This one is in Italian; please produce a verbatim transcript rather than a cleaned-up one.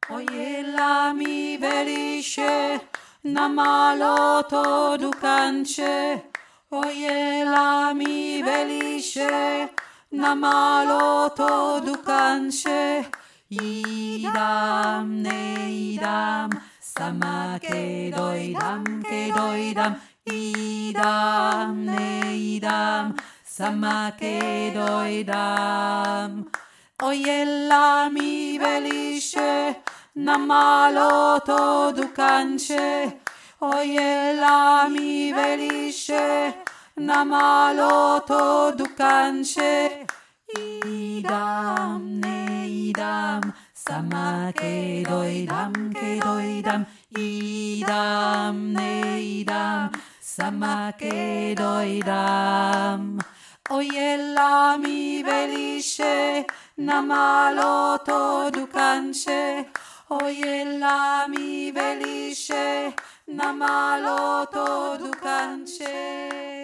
Ojela mi veliše, na malo to dukanče. Ojela mi veliše, na malo to dukanče. Idam, ne idam, sama ke dojdam, ke dojdam. Idam, ne idam, sama ke dojdam. Ojela mi veliše, na malo to dukanče. Ojela mi veliše, na malo to dukanče. Idam, ne idam, sama ke dojdam, ke dojdam. Idam, ne idam, sama ke dojdam. Ojela mi veliše, na malo to dukanče. Ojela mi veliše, na malo to dukanče.